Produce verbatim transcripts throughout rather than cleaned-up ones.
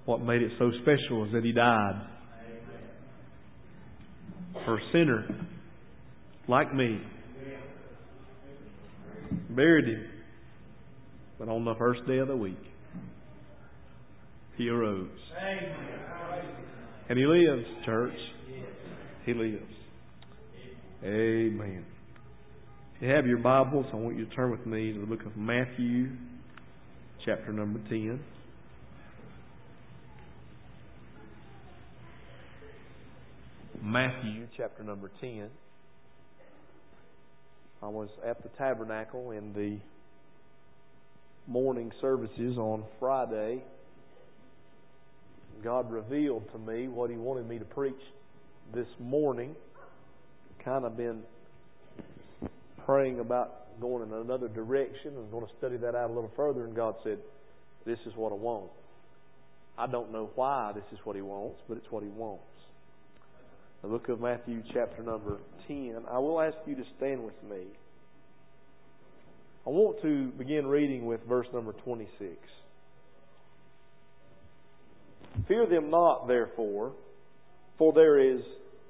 what made it so special is that He died for a sinner like me. Buried Him. But on the first day of the week, He arose. And He lives, church. He lives. Amen. If you have your Bibles, I want you to turn with me to the book of Matthew, chapter number ten. Matthew, chapter number ten. I was at the tabernacle in the morning services on Friday. God revealed to me what He wanted me to preach this morning. Kind of been praying about going in another direction and going to study that out a little further, and God said, this is what I want. I don't know why this is what He wants, but it's what He wants. The book of Matthew, chapter number ten. I will ask you to stand with me. I want to begin reading with verse number twenty-six. Fear them not, therefore, for there is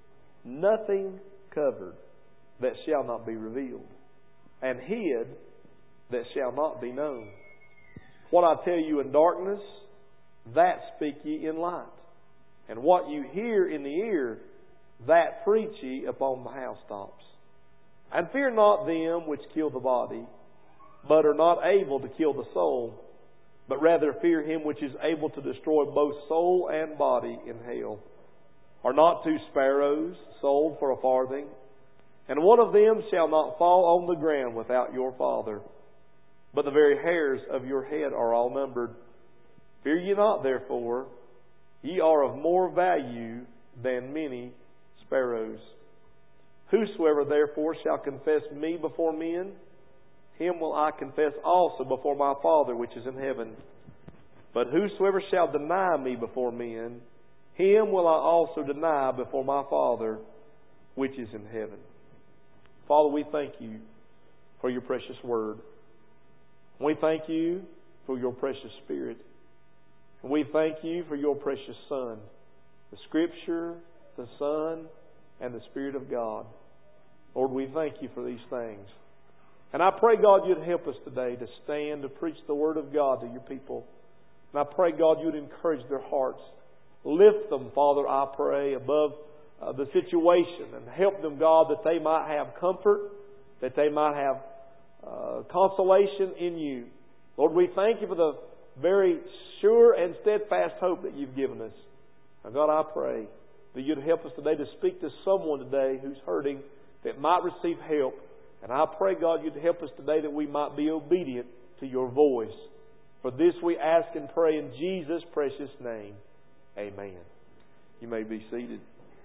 nothing covered that shall not be revealed, and hid that shall not be known. What I tell you in darkness, that speak ye in light. And what you hear in the ear, that preach ye upon the housetops. And fear not them which kill the body, but are not able to kill the soul, but rather fear Him which is able to destroy both soul and body in hell. Are not two sparrows sold for a farthing? And one of them shall not fall on the ground without your Father. But the very hairs of your head are all numbered. Fear ye not, therefore, ye are of more value than many sparrows. Whosoever therefore shall confess me before men, him will I confess also before my Father which is in heaven. But whosoever shall deny me before men, him will I also deny before my Father which is in heaven. Father, we thank You for Your precious word. We thank You for Your precious Spirit. And we thank You for Your precious Son, the Scripture, the Son, and the Spirit of God. Lord, we thank You for these things. And I pray, God, You'd help us today to stand to preach the Word of God to Your people. And I pray, God, You'd encourage their hearts. Lift them, Father, I pray, above uh, the situation, and help them, God, that they might have comfort, that they might have uh, consolation in You. Lord, we thank You for the very sure and steadfast hope that You've given us. Now, God, I pray that You'd help us today to speak to someone today who's hurting, that might receive help. And I pray, God, You'd help us today that we might be obedient to Your voice. For this we ask and pray in Jesus' precious name. Amen. You may be seated.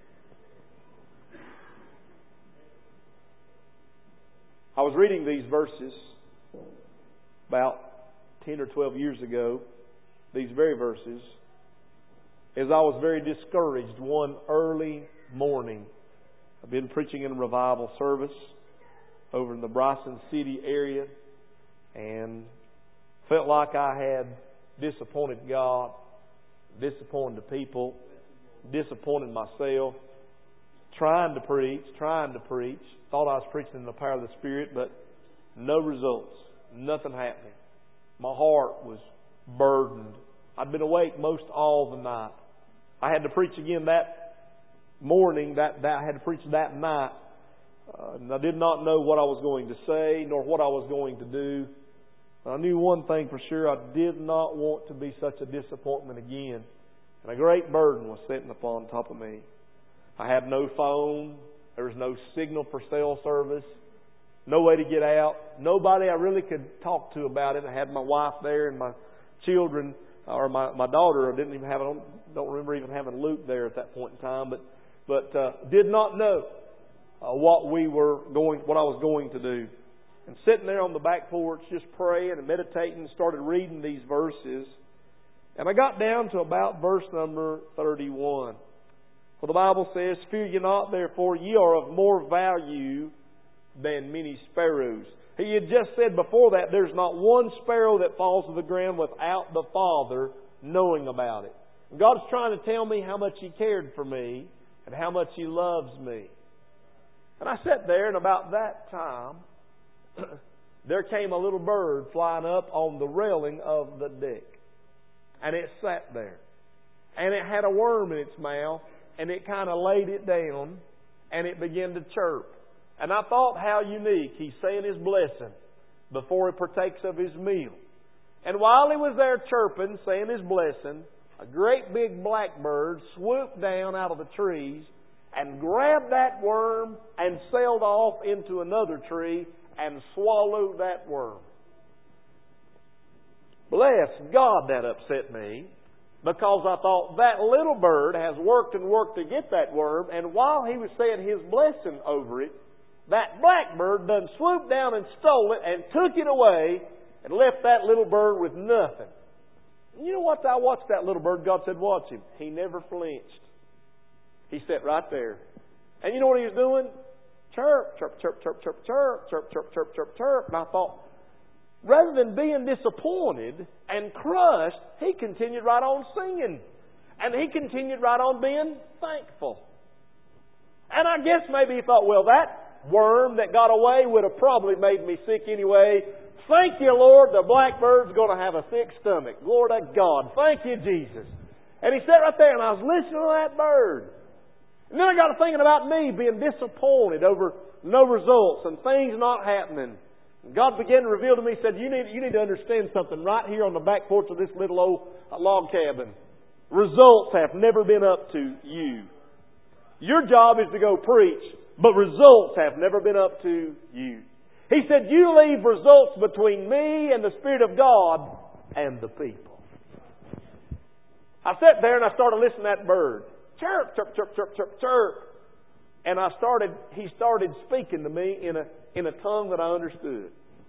I was reading these verses about ten or twelve years ago, these very verses, as I was very discouraged one early morning. I've been preaching in a revival service over in the Bryson City area, and felt like I had disappointed God, disappointed the people, disappointed myself, trying to preach, trying to preach. Thought I was preaching in the power of the Spirit, but no results, nothing happening. My heart was burdened. I'd been awake most all the night. I had to preach again that morning, that, that I had to preach that night. Uh, and I did not know what I was going to say, nor what I was going to do. I knew one thing for sure. I did not want to be such a disappointment again. And a great burden was sitting upon top of me. I had no phone. There was no signal for cell service. No way to get out. Nobody I really could talk to about it. I had my wife there and my children, or my, my daughter. I didn't even have, I don't, don't remember even having Luke there at that point in time. But, but uh, did not know uh, what we were going, what I was going to do. And sitting there on the back porch, just praying and meditating, started reading these verses. And I got down to about verse number thirty-one. For the Bible says, "Fear ye not, therefore, ye are of more value than many sparrows." He had just said before that, there's not one sparrow that falls to the ground without the Father knowing about it. God's trying to tell me how much He cared for me and how much He loves me. And I sat there, and about that time, there came a little bird flying up on the railing of the deck. And it sat there. And it had a worm in its mouth, and it kind of laid it down, and it began to chirp. And I thought how unique. He's saying His blessing before He partakes of His meal. And while he was there chirping, saying His blessing, a great big blackbird swooped down out of the trees and grabbed that worm and sailed off into another tree and swallowed that worm. Bless God, that upset me, because I thought that little bird has worked and worked to get that worm, and while he was saying His blessing over it, that blackbird done swooped down and stole it and took it away and left that little bird with nothing. And you know what? I watched that little bird. God said, watch him. He never flinched. He sat right there. And you know what he was doing? Chirp, chirp, chirp, chirp, chirp, chirp, chirp, chirp, chirp, chirp, chirp. And I thought, rather than being disappointed and crushed, he continued right on singing. And he continued right on being thankful. And I guess maybe he thought, well, that worm that got away would have probably made me sick anyway. Thank you, Lord, the blackbird's going to have a thick stomach. Glory to God. Thank you, Jesus. And he sat right there, and I was listening to that bird. And then I got to thinking about me being disappointed over no results and things not happening. And God began to reveal to me, said, you need, you need to understand something right here on the back porch of this little old log cabin. Results have never been up to you. Your job is to go preach, but results have never been up to you. He said, you leave results between me and the Spirit of God and the people. I sat there and I started listening to that bird. Chirp, chirp, chirp, chirp, chirp, chirp. And I started, he started speaking to me in a, in a tongue that I understood.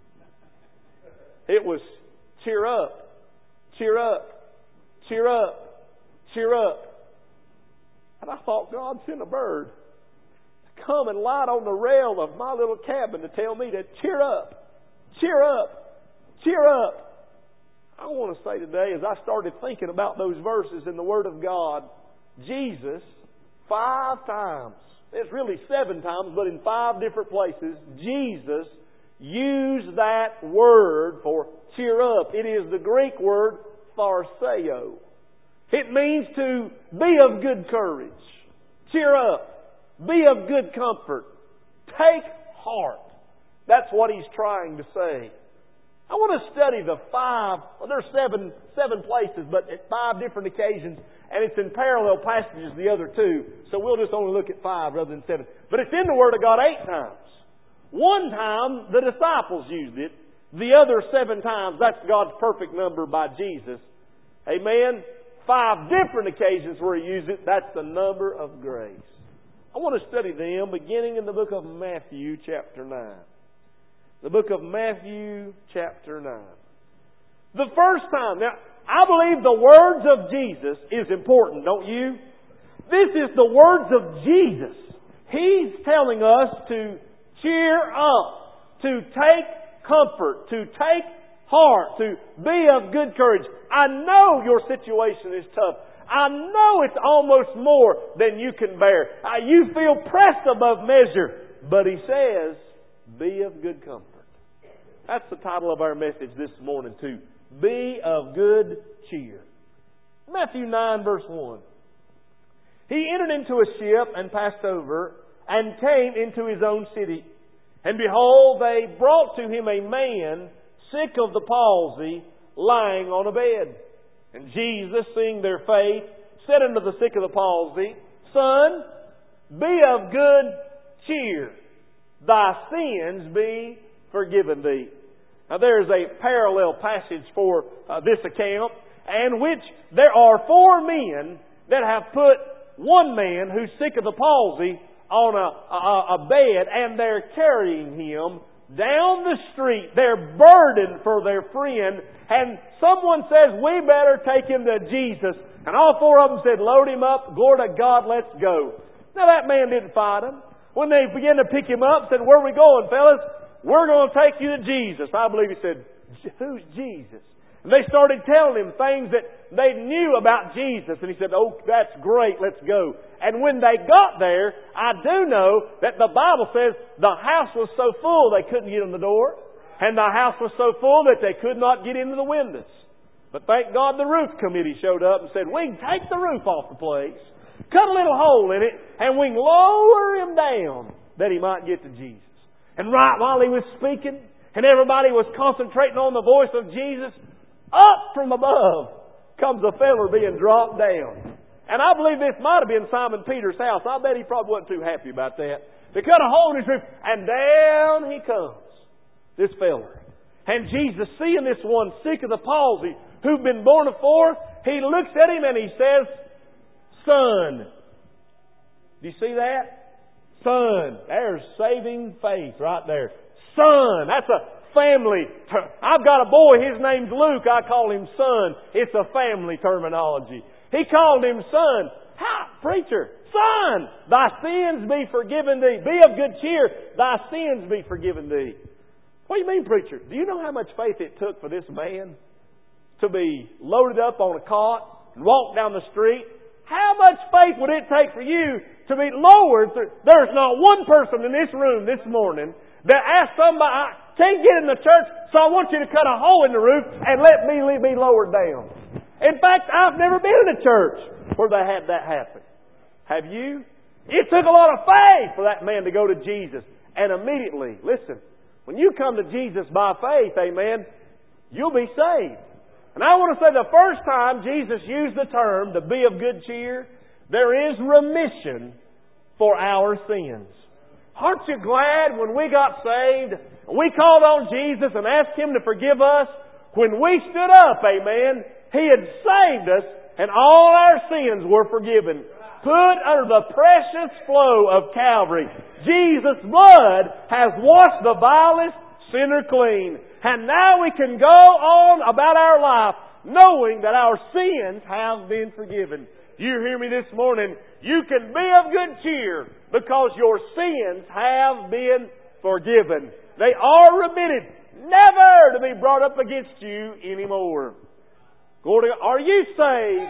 It was, cheer up, cheer up, cheer up, cheer up. And I thought, God sent a bird to come and light on the rail of my little cabin to tell me to cheer up, cheer up, cheer up. I want to say today, as I started thinking about those verses in the Word of God, Jesus, five times, it's really seven times, but in five different places, Jesus used that word for cheer up. It is the Greek word pharseo. It means to be of good courage. Cheer up. Be of good comfort. Take heart. That's what He's trying to say. I want to study the five, well, there are seven, seven places, but at five different occasions, and it's in parallel passages, the other two. So we'll just only look at five rather than seven. But it's in the Word of God eight times. One time, the disciples used it. The other seven times, that's God's perfect number by Jesus. Amen? Five different occasions where He used it. That's the number of grace. I want to study them beginning in the book of Matthew chapter nine. The book of Matthew chapter nine. The first time. Now, I believe the words of Jesus is important, don't you? This is the words of Jesus. He's telling us to cheer up, to take comfort, to take heart, to be of good courage. I know your situation is tough. I know it's almost more than you can bear. Uh, you feel pressed above measure. But He says, be of good comfort. That's the title of our message this morning too. Be of good cheer. Matthew nine verse one. He entered into a ship and passed over and came into His own city. And behold, they brought to Him a man sick of the palsy, lying on a bed. And Jesus, seeing their faith, said unto the sick of the palsy, Son, be of good cheer. Thy sins be forgiven thee. Now there is a parallel passage for uh, this account, and which there are four men that have put one man who's sick of the palsy on a, a, a bed, and they're carrying him down the street. They're burdened for their friend, and someone says, we better take him to Jesus. And all four of them said, load him up, glory to God, let's go. Now that man didn't fight him. When they began to pick him up, said, where are we going, fellas? We're going to take you to Jesus. I believe he said, who's Jesus? And they started telling him things that they knew about Jesus. And he said, oh, that's great, let's go. And when they got there, I do know that the Bible says the house was so full they couldn't get in the door. And the house was so full that they could not get into the windows. But thank God the roof committee showed up and said, we can take the roof off the place, cut a little hole in it, and we can lower him down that he might get to Jesus. And right while he was speaking, and everybody was concentrating on the voice of Jesus, up from above comes a feller being dropped down. And I believe this might have been Simon Peter's house. I bet he probably wasn't too happy about that. They cut a hole in his roof, and down he comes, this feller. And Jesus, seeing this one sick of the palsy, who'd been born afore, he looks at him and he says, Son. Do you see that? Son. There's saving faith right there. Son. That's a family. I've got a boy, his name's Luke. I call him Son. It's a family terminology. He called him Son. How? Preacher. Son, thy sins be forgiven thee. Be of good cheer. Thy sins be forgiven thee. What do you mean, preacher? Do you know how much faith it took for this man to be loaded up on a cot and walk down the street? How much faith would it take for you to be lowered? There's not one person in this room this morning that asked somebody, I can't get in the church, so I want you to cut a hole in the roof and let me be lowered down. In fact, I've never been in a church where they had that happen. Have you? It took a lot of faith for that man to go to Jesus. And immediately, listen, when you come to Jesus by faith, amen, you'll be saved. And I want to say the first time Jesus used the term to be of good cheer, there is remission for our sins. Aren't you glad when we got saved, we called on Jesus and asked Him to forgive us? When we stood up, amen, He had saved us and all our sins were forgiven. Put under the precious flow of Calvary. Jesus' blood has washed the vilest sinner clean. And now we can go on about our life knowing that our sins have been forgiven. You hear me this morning? You can be of good cheer because your sins have been forgiven. They are remitted, never to be brought up against you anymore. Are you saved?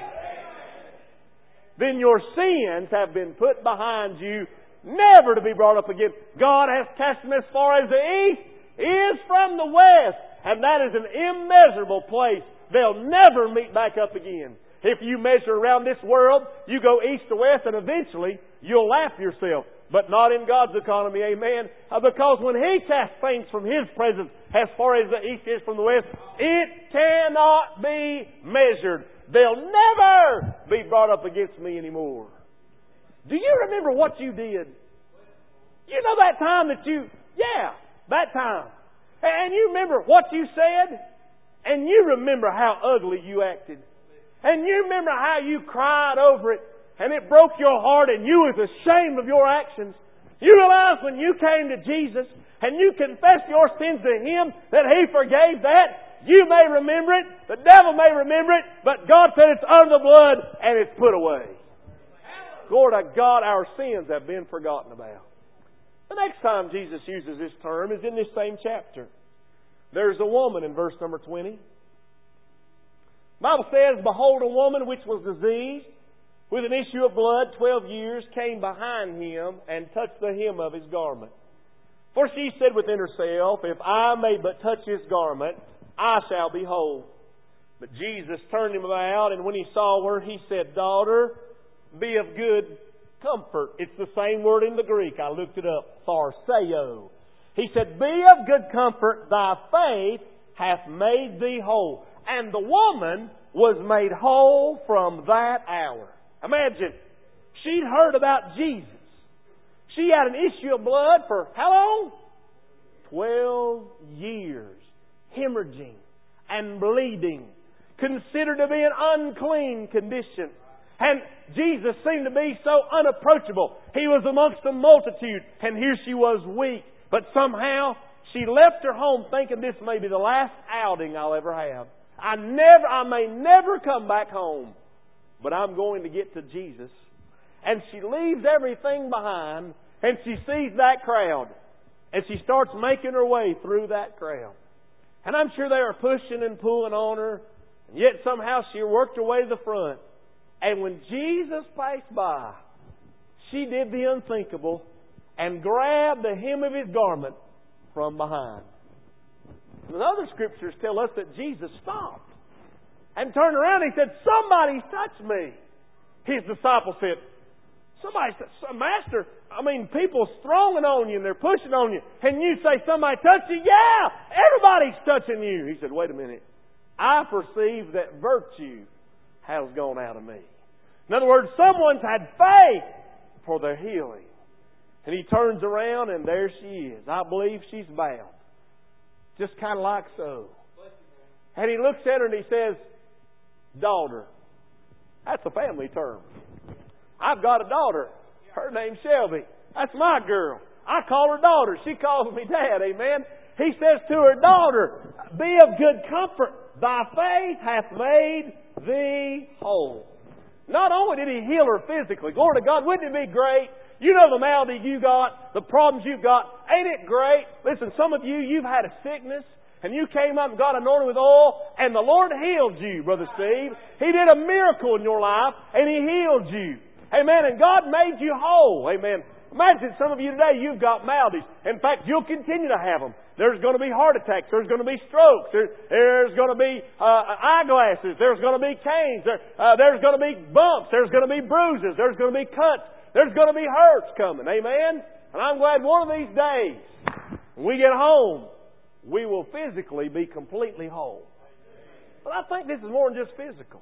Then your sins have been put behind you, never to be brought up again. God has cast them as far as the east is from the west, and that is an immeasurable place. They'll never meet back up again. If you measure around this world, you go east to west, and eventually you'll laugh yourself. But not in God's economy, amen. Because when He casts things from His presence as far as the east is from the west, it cannot be measured. They'll never be brought up against me anymore. Do you remember what you did? You know that time that you, yeah, that time. And you remember what you said? And you remember how ugly you acted. And you remember how you cried over it. And it broke your heart and you was ashamed of your actions. You realize when you came to Jesus and you confessed your sins to Him that He forgave that. You may remember it. The devil may remember it. But God said it's under the blood and it's put away. Glory to God, our sins have been forgotten about. The next time Jesus uses this term is in this same chapter. There's a woman in verse number twenty. The Bible says, Behold, a woman which was diseased with an issue of blood twelve years came behind Him and touched the hem of His garment. For she said within herself, If I may but touch His garment, I shall be whole. But Jesus turned him about, and when He saw her, He said, Daughter, be of good comfort. It's the same word in the Greek. I looked it up. Tharseo. He said, Be of good comfort. Thy faith hath made thee whole. And the woman was made whole from that hour. Imagine, she'd heard about Jesus. She had an issue of blood for how long? Twelve years. Hemorrhaging and bleeding. Considered to be an unclean condition. And Jesus seemed to be so unapproachable. He was amongst the multitude, and here she was weak. But somehow she left her home thinking this may be the last outing I'll ever have. I never, I may never come back home, but I'm going to get to Jesus. And she leaves everything behind, and she sees that crowd, and she starts making her way through that crowd. And I'm sure they are pushing and pulling on her. Yet somehow she worked her way to the front. And when Jesus passed by, she did the unthinkable and grabbed the hem of His garment from behind. And other scriptures tell us that Jesus stopped and turned around and He said, "Somebody's touched me." His disciples said, "Somebody, Master, I mean, people's throwing on you and they're pushing on you. And you say somebody touched you?" "Yeah, everybody's touching you." He said, "Wait a minute. I perceive that virtue has gone out of me." In other words, someone's had faith for their healing. And He turns around and there she is. I believe she's bound. Just kind of like so. And He looks at her and He says, "Daughter." That's a family term. I've got a daughter. Her name's Shelby. That's my girl. I call her daughter. She calls me dad. Amen. He says to her, "Daughter, be of good comfort. Thy faith hath made thee whole." Not only did He heal her physically. Glory to God. Wouldn't it be great? You know the malady you got, the problems you've got. Ain't it great? Listen, some of you, you've had a sickness. And you came up and got anointed with oil, and the Lord healed you, Brother Steve. He did a miracle in your life, and He healed you. Amen. And God made you whole. Amen. Imagine some of you today, you've got maladies. In fact, you'll continue to have them. There's going to be heart attacks. There's going to be strokes. There, there's going to be uh, eyeglasses. There's going to be canes. There, uh, there's going to be bumps. There's going to be bruises. There's going to be cuts. There's going to be hurts coming. Amen. And I'm glad one of these days, when we get home, we will physically be completely whole. But I think this is more than just physical.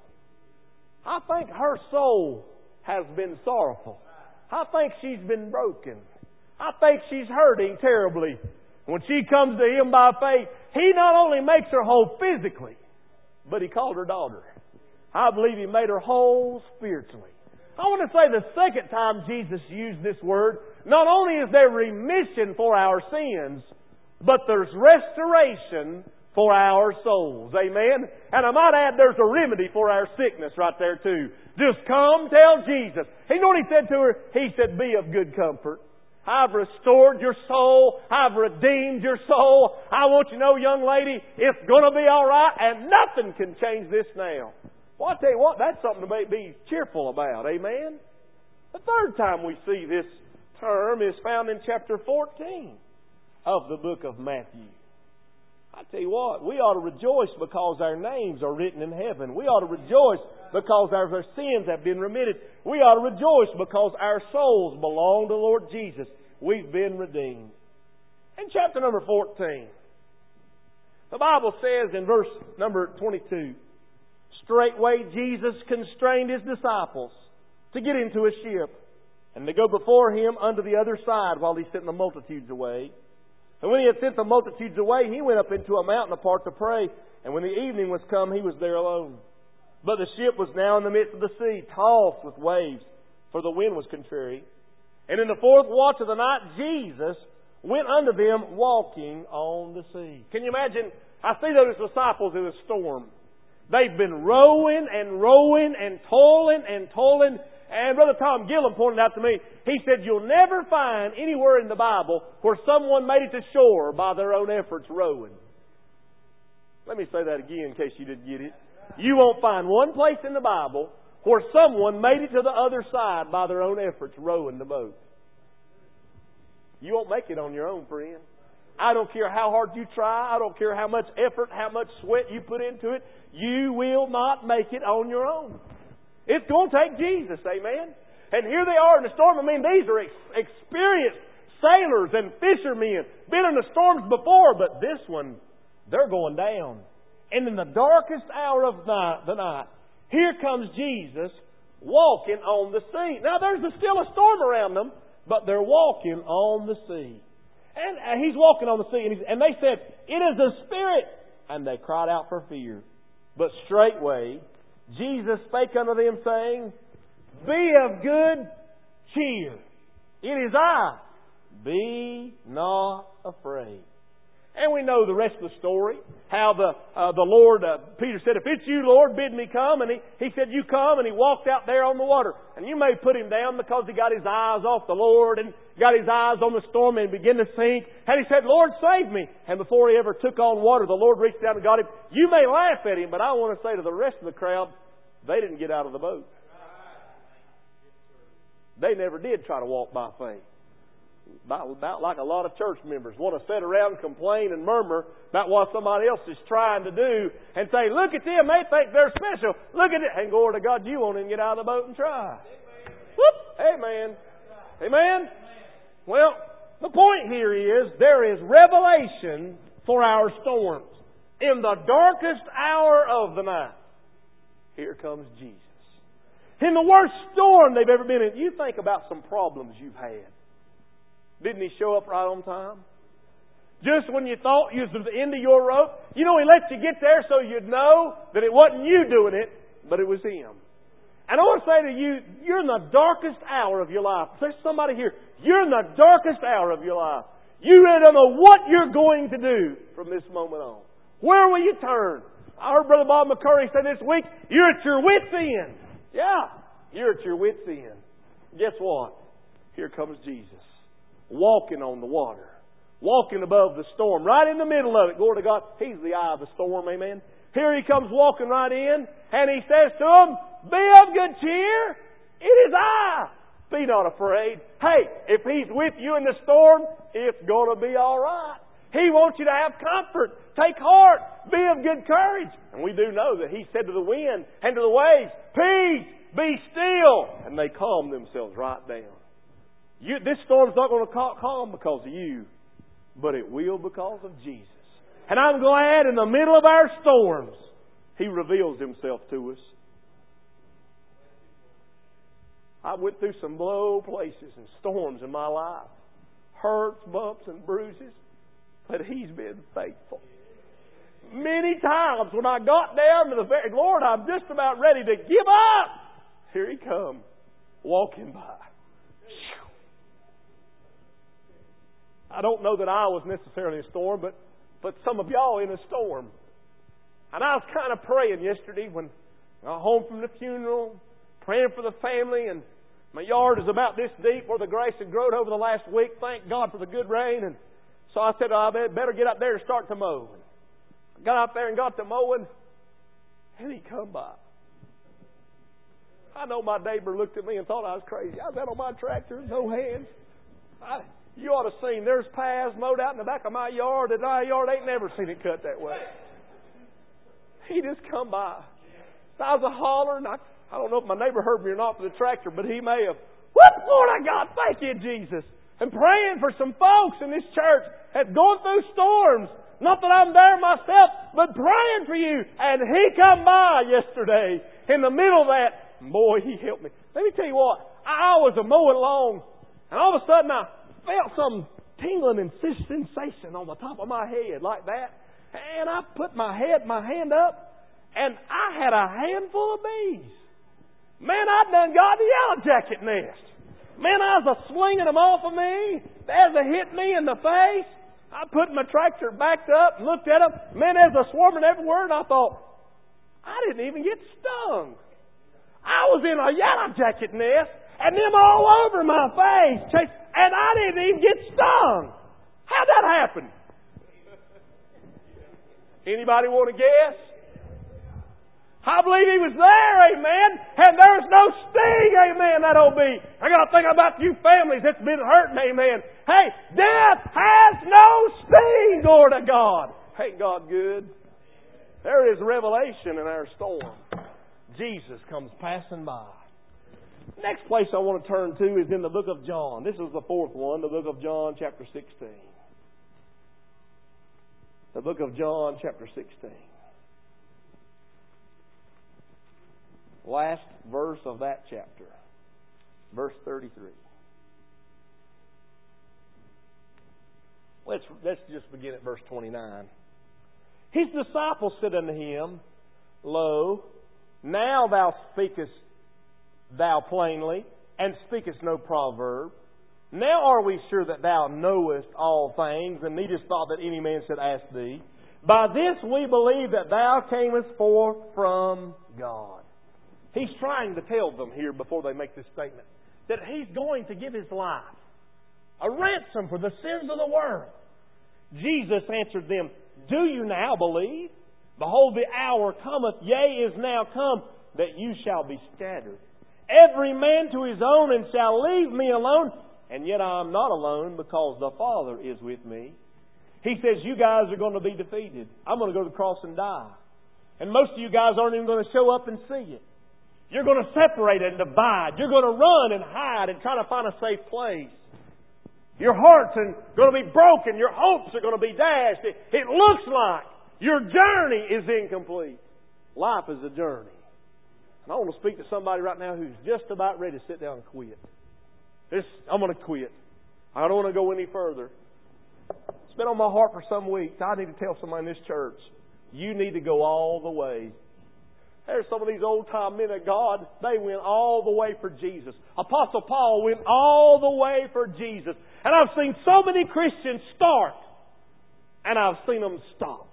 I think her soul has been sorrowful. I think she's been broken. I think she's hurting terribly. When she comes to Him by faith, He not only makes her whole physically, but He called her daughter. I believe He made her whole spiritually. I want to say the second time Jesus used this word, not only is there remission for our sins, but there's restoration for our souls. Amen? And I might add there's a remedy for our sickness right there too. Just come tell Jesus. You know what He said to her? He said, "Be of good comfort. I've restored your soul. I've redeemed your soul. I want you to know, young lady, it's going to be all right, and nothing can change this now." Well, I tell you what, that's something to be cheerful about. Amen? The third time we see this term is found in chapter fourteen of the book of Matthew. I tell you what, we ought to rejoice because our names are written in heaven. We ought to rejoice because our, our sins have been remitted. We ought to rejoice because our souls belong to the Lord Jesus. We've been redeemed. In chapter number fourteen, the Bible says in verse number twenty-two, "Straightway Jesus constrained His disciples to get into a ship and to go before Him unto the other side while He sent the multitudes away. And when He had sent the multitudes away, He went up into a mountain apart to pray. And when the evening was come, He was there alone. But the ship was now in the midst of the sea, tossed with waves, for the wind was contrary. And in the fourth watch of the night, Jesus went unto them walking on the sea." Can you imagine? I see those disciples in a storm. They've been rowing and rowing and toiling and toiling. And Brother Tom Gillum pointed out to me, he said, you'll never find anywhere in the Bible where someone made it to shore by their own efforts rowing. Let me say that again in case you didn't get it. You won't find one place in the Bible where someone made it to the other side by their own efforts rowing the boat. You won't make it on your own, friend. I don't care how hard you try. I don't care how much effort, how much sweat you put into it. You will not make it on your own. It's going to take Jesus, amen? And here they are in the storm. I mean, these are ex- experienced sailors and fishermen. Been in the storms before, but this one, they're going down. And in the darkest hour of night, the night, here comes Jesus walking on the sea. Now, there's still a storm around them, but they're walking on the sea. And He's walking on the sea, and, and they said, "It is a spirit." And they cried out for fear. But straightway Jesus spake unto them, saying, "Be of good cheer. It is I. Be not afraid." And we know the rest of the story. How the uh, the Lord, uh, Peter said, if it's you, Lord, bid me come. And he, he said, you come. And he walked out there on the water. And you may put him down because he got his eyes off the Lord and got his eyes on the storm and began to sink. And he said, Lord, save me. And before he ever took on water, the Lord reached down and got him. You may laugh at him, but I want to say to the rest of the crowd, they didn't get out of the boat. They never did try to walk by faith. About, about like a lot of church members want to sit around and complain and murmur about what somebody else is trying to do and say, look at them, they think they're special. Look at it. And glory to God, you won't even get out of the boat and try. Whoop! Amen. Amen. Well, the point here is there is revelation for our storms. In the darkest hour of the night, here comes Jesus. In the worst storm they've ever been in. You think about some problems you've had. Didn't He show up right on time? Just when you thought you was at the end of your rope, you know He let you get there so you'd know that it wasn't you doing it, but it was Him. And I want to say to you, you're in the darkest hour of your life. There's somebody here. You're in the darkest hour of your life. You really don't know what you're going to do from this moment on. Where will you turn? I heard Brother Bob McCurry say this week, you're at your wit's end. Yeah, you're at your wit's end. Guess what? Here comes Jesus. Walking on the water. Walking above the storm. Right in the middle of it. Glory to God. He's the eye of the storm. Amen. Here He comes walking right in. And He says to them, be of good cheer. It is I. Be not afraid. Hey, if He's with you in the storm, it's going to be all right. He wants you to have comfort. Take heart. Be of good courage. And we do know that He said to the wind and to the waves, peace, be still. And they calmed themselves right down. You, this storm's not going to calm because of you, but it will because of Jesus. And I'm glad in the middle of our storms, He reveals Himself to us. I went through some low places and storms in my life. Hurts, bumps, and bruises. But He's been faithful. Many times when I got down to the very, Lord, I'm just about ready to give up. Here He come, walking by. I don't know that I was necessarily in a storm, but, but some of y'all in a storm. And I was kind of praying yesterday when I got home from the funeral, praying for the family, and my yard is about this deep where the grass had grown over the last week. Thank God for the good rain. And so I said, oh, I better get up there and start to mow. I got out there and got to mowing, and He come by. I know my neighbor looked at me and thought I was crazy. I was out on my tractor, no hands. I, You ought to have seen there's paths mowed out in the back of my yard that my yard ain't never seen it cut that way. He just come by. I was a hollering. I, I don't know if my neighbor heard me or not for the tractor, but he may have. Whoop, Lord, I God, thank you, Jesus. And praying for some folks in this church that's going through storms. Not that I'm there myself, but praying for you. And He come by yesterday in the middle of that. Boy, He helped me. Let me tell you what. I was a mowing along, and all of a sudden I felt some tingling and sensation on the top of my head like that. And I put my head, my hand up, and I had a handful of bees. Man, I'd done got the yellow jacket nest. Man, I was a swinging them off of me. As they hit me in the face, I put my tractor backed up and looked at them. Man, there's a swarming everywhere, and I thought, I didn't even get stung. I was in a yellow jacket nest, and them all over my face. And I didn't even get stung. How'd that happen? Anybody want to guess? I believe He was there, amen. And there's no sting, amen, that old bee. I got to think about you families that's been hurting, amen. Hey, death has no sting, glory to God. Ain't God good? There is revelation in our storm. Jesus comes passing by. Next place I want to turn to is in the book of John. This is the fourth one, the book of John, chapter sixteen. The book of John, chapter sixteen. Last verse of that chapter. Verse thirty-three. Let's, let's just begin at verse twenty-nine. His disciples said unto Him, Lo, now Thou speakest Thou plainly, and speakest no proverb. Now are we sure that Thou knowest all things, and needest not that any man should ask Thee. By this we believe that Thou camest forth from God. He's trying to tell them here before they make this statement that He's going to give His life, a ransom for the sins of the world. Jesus answered them, Do you now believe? Behold, the hour cometh, yea, is now come, that you shall be scattered. Every man to his own, and shall leave me alone. And yet I am not alone, because the Father is with me. He says, you guys are going to be defeated. I'm going to go to the cross and die. And most of you guys aren't even going to show up and see it. You're going to separate and divide. You're going to run and hide and try to find a safe place. Your hearts are going to be broken. Your hopes are going to be dashed. It, it looks like your journey is incomplete. Life is a journey. And I want to speak to somebody right now who's just about ready to sit down and quit. This, I'm going to quit. I don't want to go any further. It's been on my heart for some weeks. I need to tell somebody in this church, you need to go all the way. There's some of these old-time men of God, they went all the way for Jesus. Apostle Paul went all the way for Jesus. And I've seen so many Christians start, and I've seen them stop.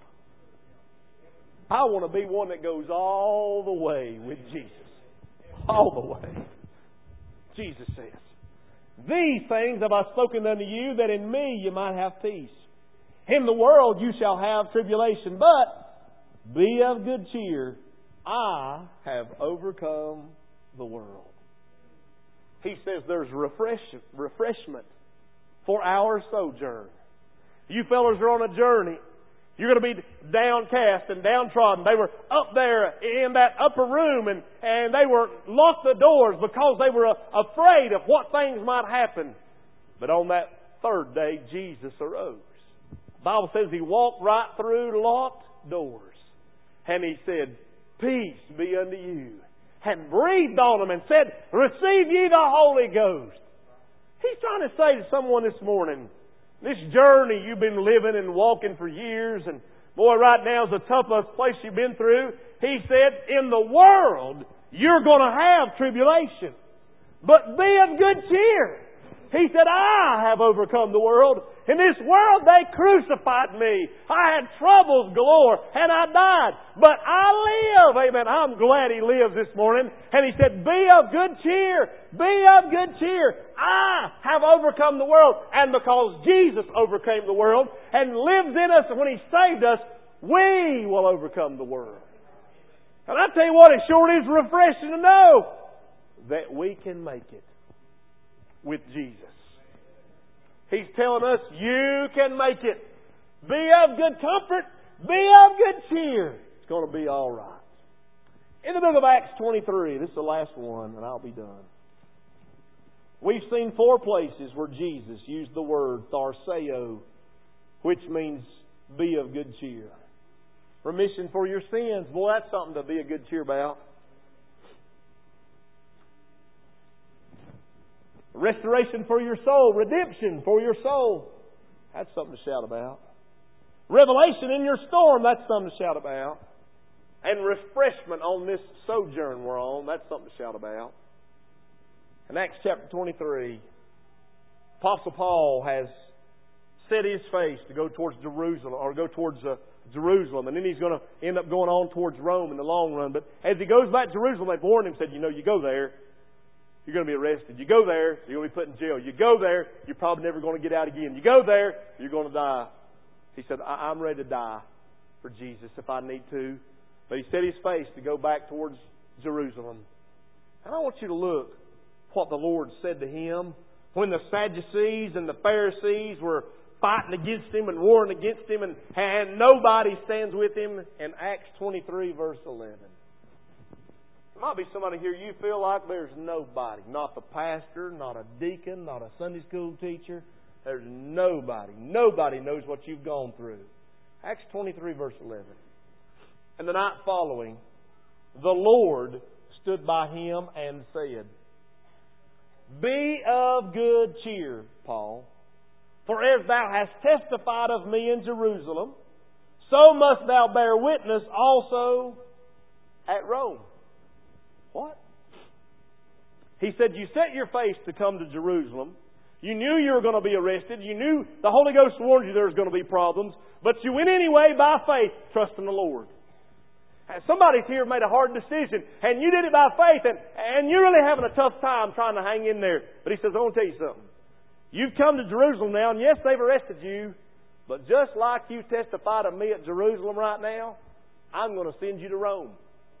I want to be one that goes all the way with Jesus. All the way. Jesus says, These things have I spoken unto you, that in me you might have peace. In the world you shall have tribulation, but be of good cheer. I have overcome the world. He says there's refresh, refreshment for our sojourn. You fellas are on a journey. You're going to be downcast and downtrodden. They were up there in that upper room and, and they were locked the doors because they were afraid of what things might happen. But on that third day, Jesus arose. The Bible says He walked right through locked doors. And He said, Peace be unto you. And breathed on them and said, Receive ye the Holy Ghost. He's trying to say to someone this morning, this journey you've been living and walking for years, and boy, right now is the toughest place you've been through. He said, in the world, you're going to have tribulation. But be of good cheer. He said, I have overcome the world. In this world, they crucified me. I had troubles galore, and I died. But I live. Amen. I'm glad He lives this morning. And He said, be of good cheer. Be of good cheer. I have overcome the world. And because Jesus overcame the world and lives in us, and when He saved us, we will overcome the world. And I tell you what, it sure is refreshing to know that we can make it with Jesus. He's telling us, you can make it. Be of good comfort. Be of good cheer. It's going to be all right. In the book of Acts twenty-three, this is the last one, and I'll be done. We've seen four places where Jesus used the word tharseo, which means be of good cheer. Remission for your sins. Boy, that's something to be of good cheer about. Restoration for your soul. Redemption for your soul. That's something to shout about. Revelation in your storm. That's something to shout about. And refreshment on this sojourn we're on. That's something to shout about. In Acts chapter twenty-three, Apostle Paul has set his face to go towards Jerusalem, or go towards uh, Jerusalem, and then he's going to end up going on towards Rome in the long run. But as he goes back to Jerusalem, they've warned him, said, you know, you go there, you're going to be arrested. You go there, you're going to be put in jail. You go there, you're probably never going to get out again. You go there, you're going to die. He said, I- I'm ready to die for Jesus if I need to. But he set his face to go back towards Jerusalem. And I want you to look what the Lord said to him when the Sadducees and the Pharisees were fighting against him and warring against him, and, and nobody stands with him. In Acts twenty-three, verse eleven. There might be somebody here, you feel like there's nobody. Not the pastor, not a deacon, not a Sunday school teacher. There's nobody. Nobody knows what you've gone through. Acts twenty-three, verse eleven. And the night following, the Lord stood by him and said, Be of good cheer, Paul, for as thou hast testified of me in Jerusalem, so must thou bear witness also at Rome. What? He said, you set your face to come to Jerusalem. You knew you were going to be arrested. You knew the Holy Ghost warned you there was going to be problems. But you went anyway by faith, trusting the Lord. And somebody's here made a hard decision, and you did it by faith, and, and you're really having a tough time trying to hang in there. But He says, I want to tell you something. You've come to Jerusalem now, and yes, they've arrested you, but just like you testify to me at Jerusalem right now, I'm going to send you to Rome.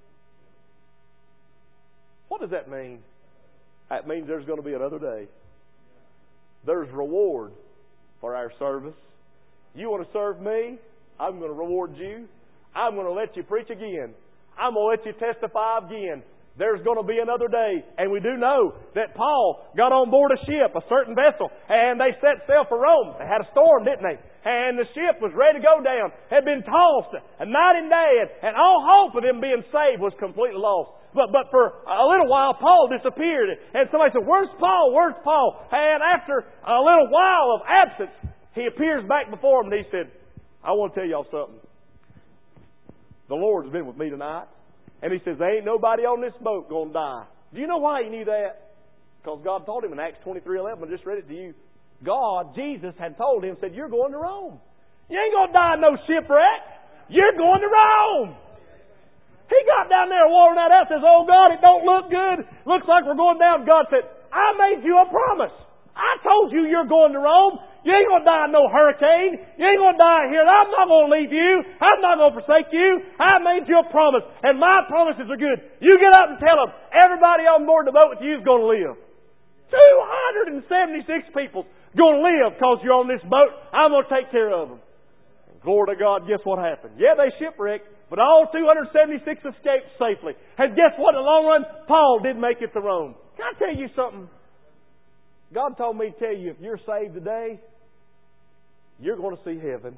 What does that mean? That means there's going to be another day. There's reward for our service. You want to serve me? I'm going to reward you. I'm going to let you preach again. I'm going to let you testify again. There's going to be another day. And we do know that Paul got on board a ship, a certain vessel, and they set sail for Rome. They had a storm, didn't they? And the ship was ready to go down, had been tossed night and day, and, and all hope of them being saved was completely lost. But but for a little while, Paul disappeared. And somebody said, where's Paul? Where's Paul? And after a little while of absence, he appears back before them, and he said, I want to tell y'all something. The Lord's been with me tonight. And he says, there ain't nobody on this boat going to die. Do you know why he knew that? Because God told him in Acts twenty-three eleven, I just read it to you. God, Jesus, had told him, said, you're going to Rome. You ain't going to die in no shipwreck. You're going to Rome. He got down there watering that out, says, oh God, it don't look good. Looks like we're going down. God said, I made you a promise. I told you you're going to Rome. You ain't going to die in no hurricane. You ain't going to die here. I'm not going to leave you. I'm not going to forsake you. I made you a promise, and my promises are good. You get up and tell them, everybody on board the boat with you is going to live. two hundred seventy-six people going to live because you're on this boat. I'm going to take care of them. And glory to God, guess what happened? Yeah, they shipwrecked, but all two hundred seventy-six escaped safely. And guess what? In the long run, Paul did make it to Rome. Can I tell you something? God told me to tell you, if you're saved today, you're going to see heaven.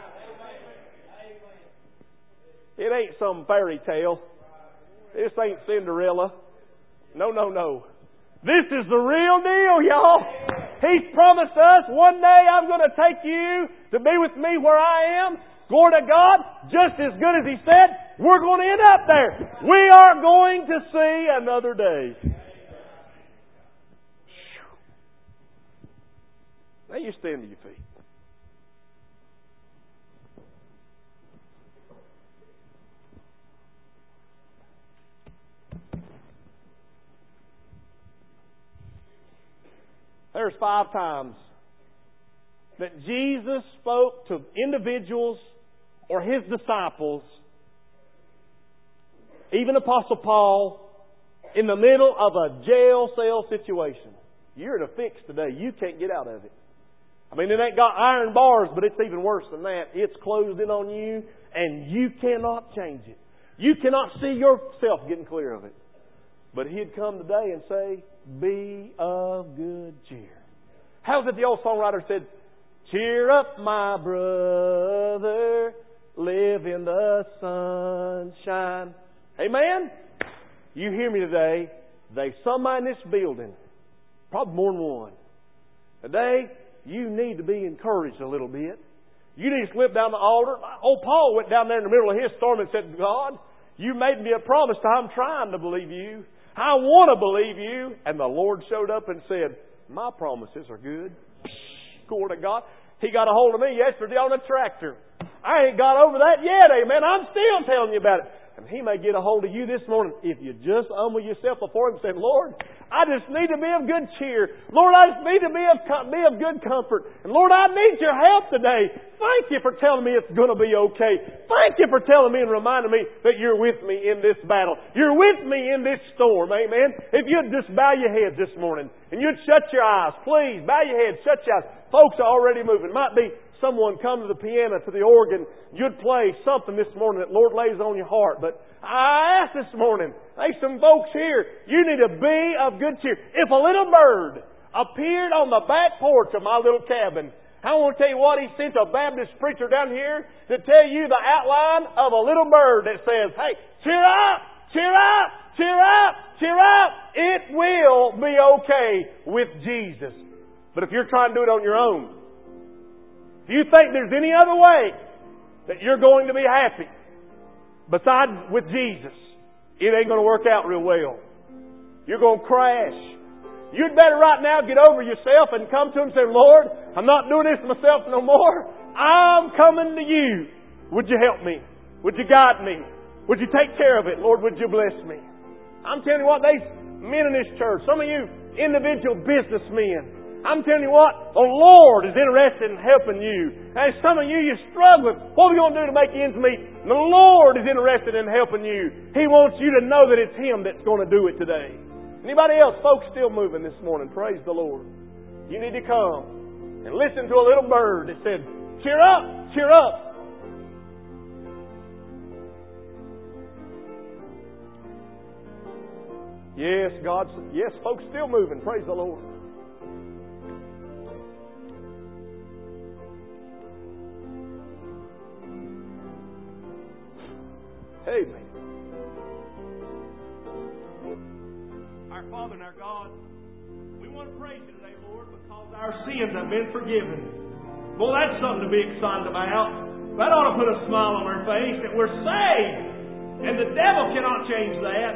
It ain't some fairy tale. This ain't Cinderella. No, no, no. This is the real deal, y'all. He's promised us one day I'm going to take you to be with me where I am. Glory to God. Just as good as He said, we're going to end up there. We are going to see another day. Now you stand to your feet. There's five times that Jesus spoke to individuals or His disciples, even Apostle Paul, in the middle of a jail cell situation. You're in a fix today. You can't get out of it. I mean, it ain't got iron bars, but it's even worse than that. It's closed in on you, and you cannot change it. You cannot see yourself getting clear of it. But He'd come today and say, be of good cheer. How's it the old songwriter said, cheer up, my brother, live in the sunshine. Amen? You hear me today. There's somebody in this building, probably more than one. Today, you need to be encouraged a little bit. You need to slip down the altar. Old Paul went down there in the middle of his storm and said, God, you made me a promise. I'm trying to believe you. I want to believe you. And the Lord showed up and said, my promises are good. Glory to God. He got a hold of me yesterday on a tractor. I ain't got over that yet, amen. I'm still telling you about it. And He may get a hold of you this morning if you just humble yourself before Him and say, Lord, I just need to be of good cheer. Lord, I just need to be of, be of good comfort. And Lord, I need your help today. Thank you for telling me it's going to be okay. Thank you for telling me and reminding me that you're with me in this battle. You're with me in this storm, amen. If you'd just bow your heads this morning and you'd shut your eyes, please, bow your heads, shut your eyes. Folks are already moving. Might be someone come to the piano, to the organ. You'd play something this morning that Lord lays on your heart. But I asked this morning, there's some folks here, you need to be of good cheer. If a little bird appeared on the back porch of my little cabin, I want to tell you what, He sent a Baptist preacher down here to tell you the outline of a little bird that says, hey, cheer up, cheer up, cheer up, cheer up. It will be okay with Jesus. But if you're trying to do it on your own, if you think there's any other way that you're going to be happy besides with Jesus, it ain't going to work out real well. You're going to crash. you'd better right now get over yourself and come to Him and say, Lord, I'm not doing this myself no more. I'm coming to You. Would You help me? Would You guide me? Would You take care of it? Lord, would You bless me? I'm telling you what, these men in this church, some of you individual businessmen, I'm telling you what, the Lord is interested in helping you. And some of you, you're struggling. What are we going to do to make ends meet? The Lord is interested in helping you. He wants you to know that it's Him that's going to do it today. Anybody else? Folks still moving this morning. Praise the Lord. You need to come and listen to a little bird that said, cheer up, cheer up. Yes, God. Yes, folks still moving. Praise the Lord. Amen. Our Father and our God, we want to praise You today, Lord, because our sins have been forgiven. Well, that's something to be excited about. That ought to put a smile on our face that we're saved. And the devil cannot change that.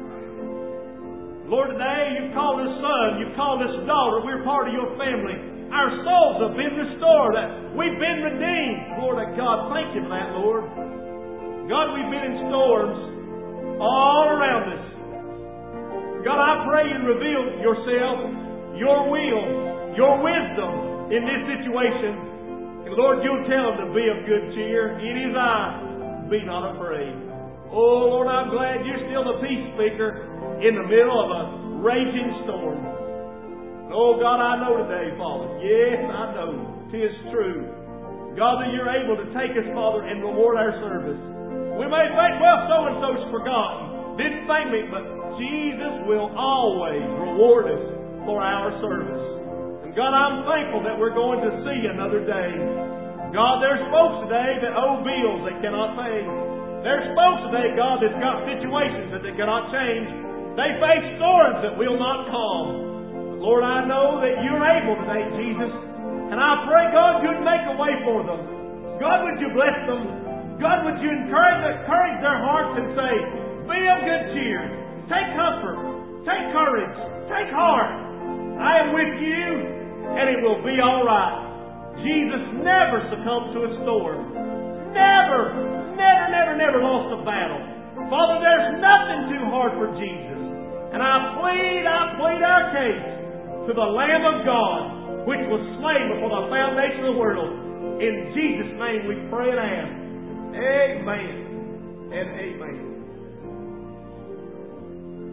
Lord, today You've called us son, You've called us daughter. We're part of Your family. Our souls have been restored. We've been redeemed. Glory to God. Thank You for that, Lord. God, we've been in storms all around us. God, I pray You reveal Yourself, Your will, Your wisdom in this situation. And Lord, You'll tell them to be of good cheer. It is I. Be not afraid. Oh, Lord, I'm glad You're still the peace speaker in the middle of a raging storm. Oh, God, I know today, Father. Yes, I know. 'Tis true. God, that You're able to take us, Father, and reward our service. We may think, well, so-and-so's forgotten. Didn't thank me, but Jesus will always reward us for our service. And God, I'm thankful that we're going to see another day. God, there's folks today that owe bills they cannot pay. There's folks today, God, that's got situations that they cannot change. They face storms that will not calm. But Lord, I know that You're able today, Jesus. And I pray, God, You'd make a way for them. God, would You bless them? God, would You encourage, encourage their hearts and say, be of good cheer. Take comfort. Take courage. Take heart. I am with you, and it will be all right. Jesus never succumbed to a storm. Never, never, never, never lost a battle. Father, there's nothing too hard for Jesus. And I plead, I plead our case to the Lamb of God, which was slain before the foundation of the world. In Jesus' name we pray and ask. Amen and amen.